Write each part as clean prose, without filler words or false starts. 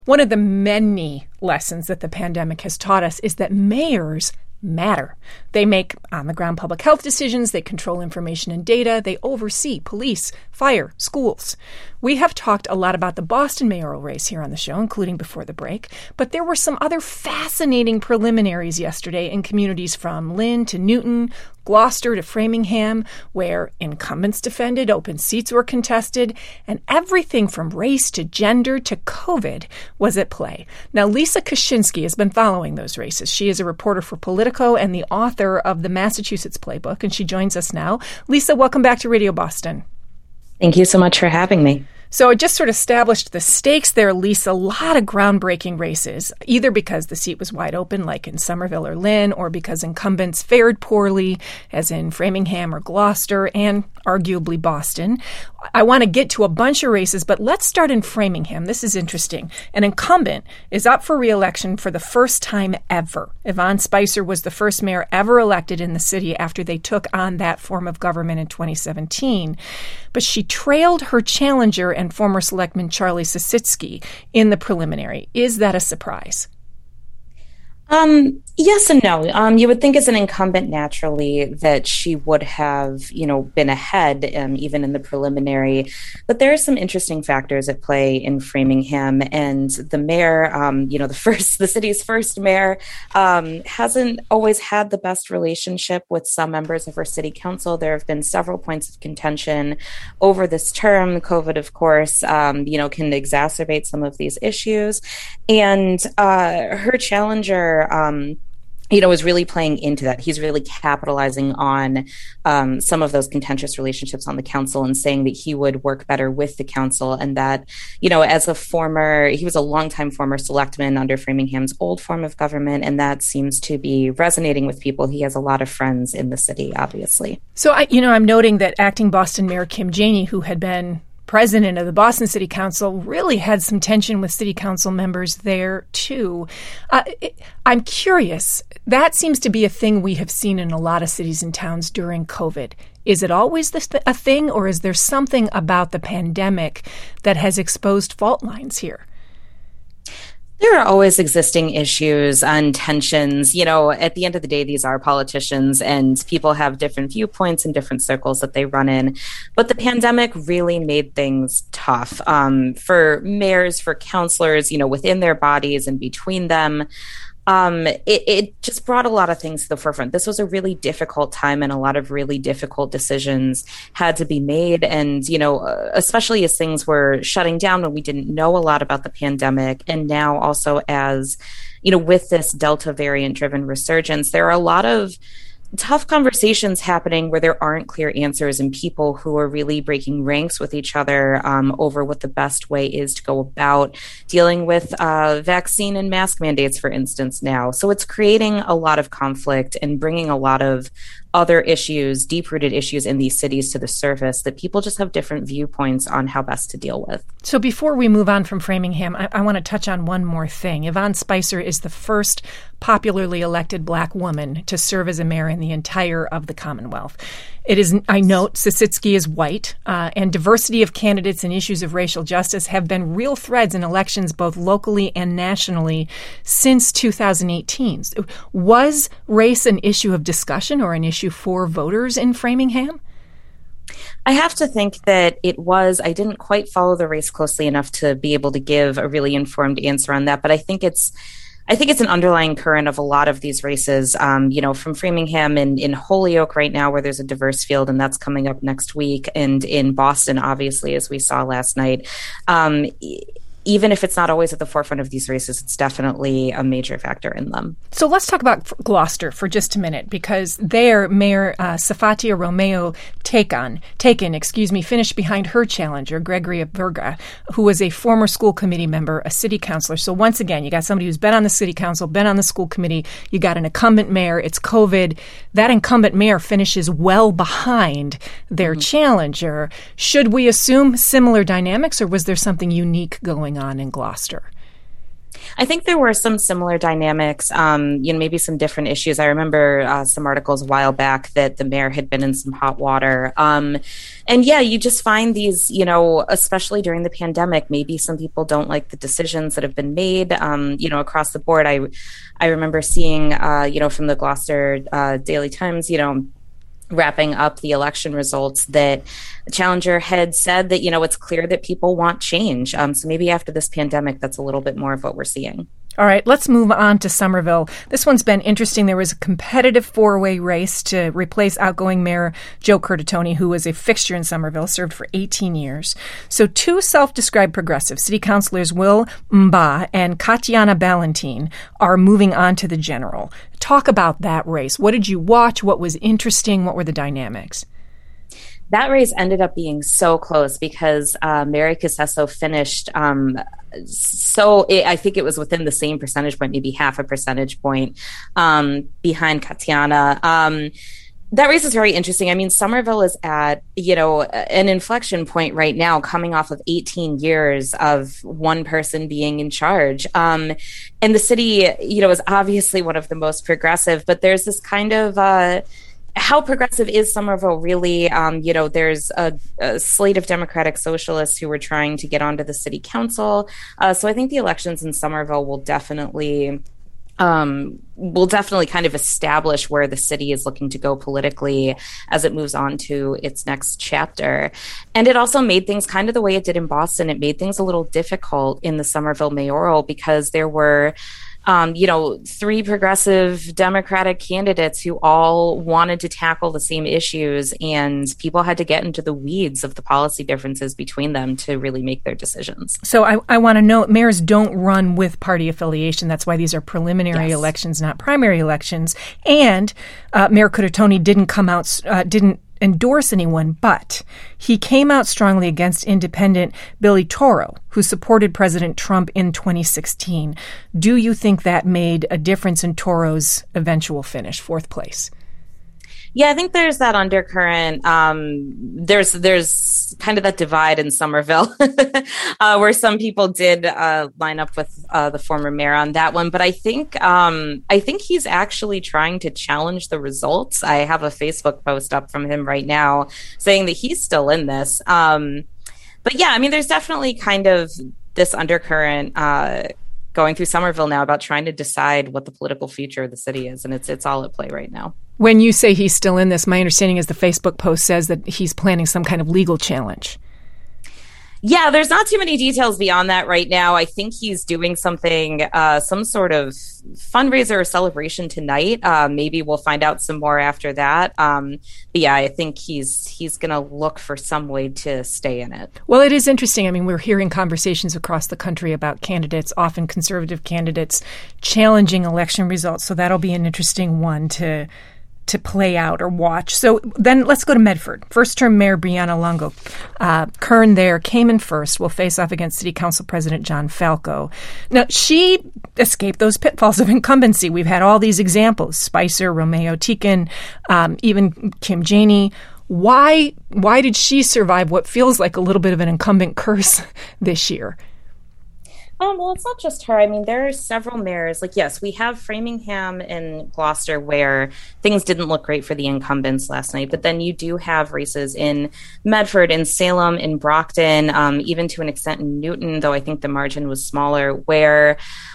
One of the many lessons that the pandemic has taught us is that mayors matter. They make on-the-ground public health decisions, they control information and data, they oversee police, fire, schools. We have talked a lot about the Boston mayoral race here on the show, including before the break, but there were some other fascinating preliminaries yesterday in communities from Lynn to Newton, Gloucester to Framingham, where incumbents defended, open seats were contested, and everything from race to gender to COVID was at play. Now, Lisa Kaczynski has been following those races. She is a reporter for Politico and the author of the Massachusetts Playbook, and she joins us now. Lisa, welcome back to Radio Boston. Thank you so much for having me. So I just sort of established the stakes there, Lisa. A lot of groundbreaking races, either because the seat was wide open, like in Somerville or Lynn, or because incumbents fared poorly, as in Framingham or Gloucester, and arguably Boston. I want to get to a bunch of races, but let's start in Framingham. This is interesting. An incumbent is up for re-election for the first time ever. Yvonne Spicer was the first mayor ever elected in the city after they took on that form of government in 2017. But she trailed her challenger and former selectman Charlie Sositsky in the preliminary. Is that a surprise? Yes and no. You would think as an incumbent naturally that she would have, been ahead even in the preliminary. But there are some interesting factors at play in Framingham, and the mayor, the city's first mayor, hasn't always had the best relationship with some members of her city council. There have been several points of contention over this term. COVID, of course, can exacerbate some of these issues, and her challenger is really playing into that. He's really capitalizing on some of those contentious relationships on the council and saying that he would work better with the council, and that, he was a longtime former selectman under Framingham's old form of government, and that seems to be resonating with people. He has a lot of friends in the city, obviously. So, I'm noting that acting Boston Mayor Kim Janey, who had been president of the Boston City Council, really had some tension with city council members there, too. I'm curious. That seems to be a thing we have seen in a lot of cities and towns during COVID. Is it always a thing, or is there something about the pandemic that has exposed fault lines here? There are always existing issues and tensions. At the end of the day, these are politicians and people have different viewpoints and different circles that they run in. But the pandemic really made things tough for mayors, for councilors, within their bodies and between them. It just brought a lot of things to the forefront. This was a really difficult time, and a lot of really difficult decisions had to be made. And, especially as things were shutting down when we didn't know a lot about the pandemic. And now also as, with this Delta variant driven resurgence, there are a lot of tough conversations happening where there aren't clear answers, and people who are really breaking ranks with each other over what the best way is to go about dealing with vaccine and mask mandates, for instance, now. So it's creating a lot of conflict and bringing a lot of other issues, deep-rooted issues in these cities to the surface that people just have different viewpoints on how best to deal with. So before we move on from Framingham, I want to touch on one more thing. Yvonne Spicer is the first popularly elected Black woman to serve as a mayor in the entire of the Commonwealth. It is, I note, Sositsky is white, and diversity of candidates and issues of racial justice have been real threads in elections both locally and nationally since 2018. Was race an issue of discussion or an issue for voters in Framingham? I have to think that it was. I didn't quite follow the race closely enough to be able to give a really informed answer on that, but I think it's an underlying current of a lot of these races, from Framingham and in Holyoke right now, where there's a diverse field, and that's coming up next week, and in Boston, obviously, as we saw last night. Even if it's not always at the forefront of these races, it's definitely a major factor in them. So let's talk about Gloucester for just a minute, because there, Mayor Safatia Romeo finished behind her challenger, Gregoria Berga, who was a former school committee member, a city councilor. So once again, you got somebody who's been on the city council, been on the school committee. You got an incumbent mayor. It's COVID. That incumbent mayor finishes well behind their challenger. Should we assume similar dynamics, or was there something unique going on in Gloucester? I think there were some similar dynamics, maybe some different issues. I remember some articles a while back that the mayor had been in some hot water. And yeah, you just find these, especially during the pandemic, maybe some people don't like the decisions that have been made, across the board. I remember seeing, from the Gloucester Daily Times, wrapping up the election results, that Challenger had said that, it's clear that people want change. So maybe after this pandemic, that's a little bit more of what we're seeing. All right, let's move on to Somerville. This one's been interesting. There was a competitive four-way race to replace outgoing Mayor Joe Curtatone, who was a fixture in Somerville, served for 18 years. So two self-described progressives, city councilors Will Mba and Katiana Ballantine, are moving on to the general. Talk about that race. What did you watch? What was interesting? What were the dynamics? That race ended up being so close because Mary Casesso finished I think it was within the same percentage point, maybe half a percentage point behind Katiana. That race is very interesting. I mean, Somerville is at, an inflection point right now, coming off of 18 years of one person being in charge. And the city, is obviously one of the most progressive, but there's this kind of how progressive is Somerville really? There's a slate of Democratic Socialists who were trying to get onto the city council. So I think the elections in Somerville will definitely kind of establish where the city is looking to go politically as it moves on to its next chapter. And it also made things kind of the way it did in Boston. It made things a little difficult in the Somerville mayoral because there were three progressive Democratic candidates who all wanted to tackle the same issues, and people had to get into the weeds of the policy differences between them to really make their decisions. So I want to note, mayors don't run with party affiliation. That's why these are preliminary elections, not primary elections. And Mayor Curtatone didn't endorse anyone, but he came out strongly against independent Billy Toro, who supported President Trump in 2016. Do you think that made a difference in Toro's eventual finish, fourth place? Yeah, I think there's that undercurrent. There's kind of that divide in Somerville where some people did line up with the former mayor on that one. But I think he's actually trying to challenge the results. I have a Facebook post up from him right now saying that he's still in this. But yeah, I mean, there's definitely kind of this undercurrent going through Somerville now about trying to decide what the political future of the city is. And it's all at play right now. When you say he's still in this, my understanding is the Facebook post says that he's planning some kind of legal challenge. Yeah, there's not too many details beyond that right now. I think he's doing something, some sort of fundraiser or celebration tonight. Maybe we'll find out some more after that. But yeah, I think he's going to look for some way to stay in it. Well, it is interesting. I mean, we're hearing conversations across the country about candidates, often conservative candidates, challenging election results. So that'll be an interesting one to play out or watch. So then let's go to Medford. First-term Mayor Brianna Longo. Kern there came in first, will face off against City Council President John Falco. Now, she escaped those pitfalls of incumbency. We've had all these examples, Spicer, Romeo Tiken, even Kim Janey. Why did she survive what feels like a little bit of an incumbent curse this year? Well, it's not just her. I mean, there are several mayors. Like, yes, we have Framingham and Gloucester where things didn't look great for the incumbents last night. But then you do have races in Medford, in Salem, in Brockton, even to an extent in Newton, though I think the margin was smaller, where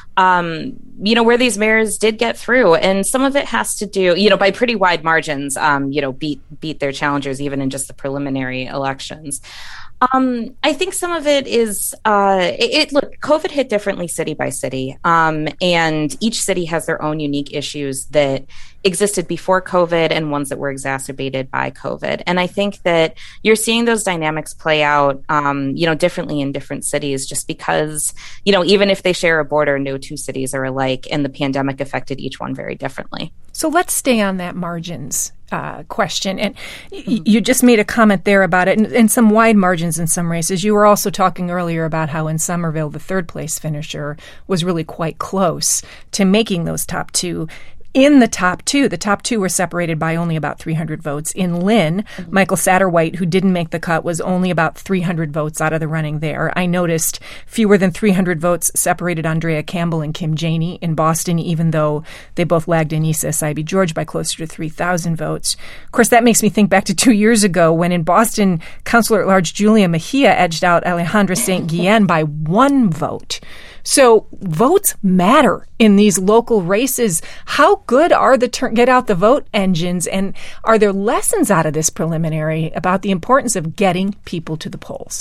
where these mayors did get through. And some of it has to do, by pretty wide margins, beat their challengers even in just the preliminary elections. I think some of it is, look, COVID hit differently city by city. And each city has their own unique issues that existed before COVID and ones that were exacerbated by COVID. And I think that you're seeing those dynamics play out, differently in different cities, just because, even if they share a border, no two cities are alike, and the pandemic affected each one very differently. So let's stay on that margins question. And you just made a comment there about it, and some wide margins in some races. You were also talking earlier about how in Somerville, the third place finisher was really quite close to making those top two. in the top two were separated by only about 300 votes. In Lynn, Michael Satterwhite, who didn't make the cut, was only about 300 votes out of the running there. I noticed fewer than 300 votes separated Andrea Campbell and Kim Janey in Boston, even though they both lagged Anissa Essaibi George by closer to 3,000 votes. Of course, that makes me think back to 2 years ago when in Boston, Councilor-at-Large Julia Mejia edged out Alejandra St. Guillen by 1 vote. So votes matter in these local races. How good are the get out the vote engines, and are there lessons out of this preliminary about the importance of getting people to the polls?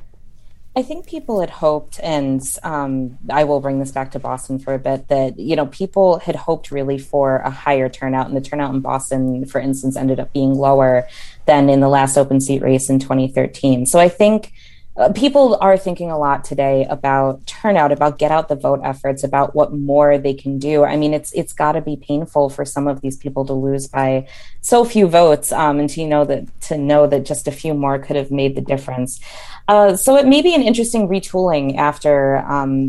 I think people had hoped, and I will bring this back to Boston for a bit, that, people had hoped really for a higher turnout, and the turnout in Boston, for instance, ended up being lower than in the last open seat race in 2013. So I think people are thinking a lot today about turnout, about get out the vote efforts, about what more they can do. I mean, it's got to be painful for some of these people to lose by so few votes, and to know that just a few more could have made the difference. So it may be an interesting retooling after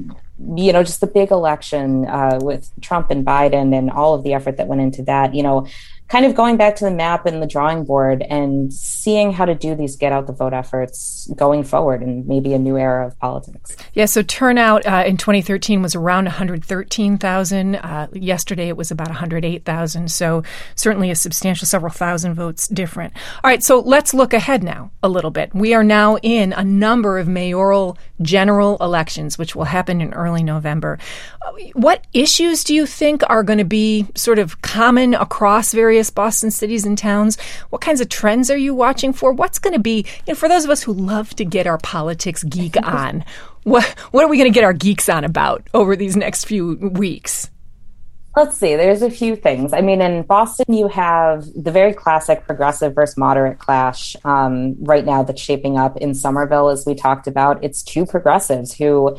just the big election with Trump and Biden and all of the effort that went into that, kind of going back to the map and the drawing board and seeing how to do these get out the vote efforts going forward in maybe a new era of politics. Yeah, so turnout in 2013 was around 113,000. Yesterday it was about 108,000. So certainly a substantial several thousand votes different. All right, so let's look ahead now a little bit. We are now in a number of mayoral general elections, which will happen in early November. What issues do you think are going to be sort of common across various Boston cities and towns? What kinds of trends are you watching for? What's going to be, for those of us who love to get our politics geek on, what are we going to get our geeks on about over these next few weeks? Let's see. There's a few things. I mean, in Boston, you have the very classic progressive versus moderate clash right now that's shaping up in Somerville, as we talked about. It's two progressives who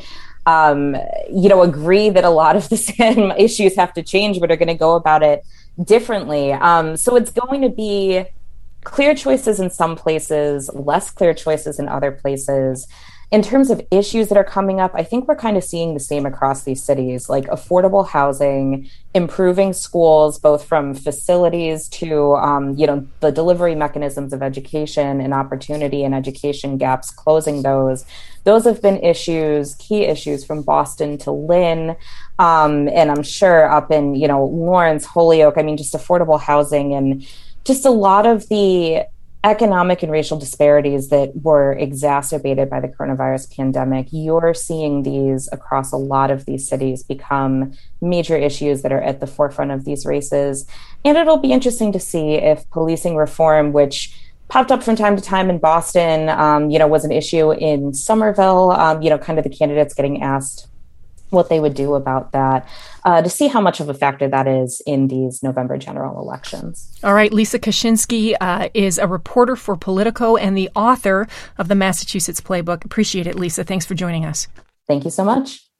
agree that a lot of the same issues have to change, but are going to go about it differently. So it's going to be clear choices in some places, less clear choices in other places. In terms of issues that are coming up, I think we're kind of seeing the same across these cities, like affordable housing, improving schools, both from facilities to, the delivery mechanisms of education and opportunity and education gaps, closing those. Those have been key issues from Boston to Lynn, and I'm sure up in, Lawrence, Holyoke. I mean, just affordable housing and just a lot of the economic and racial disparities that were exacerbated by the coronavirus pandemic. You're seeing these across a lot of these cities become major issues that are at the forefront of these races. And it'll be interesting to see if policing reform, which popped up from time to time in Boston, was an issue in Somerville, kind of the candidates getting asked what they would do about that, to see how much of a factor that is in these November general elections. All right. Lisa Kaczynski is a reporter for Politico and the author of the Massachusetts Playbook. Appreciate it, Lisa. Thanks for joining us. Thank you so much.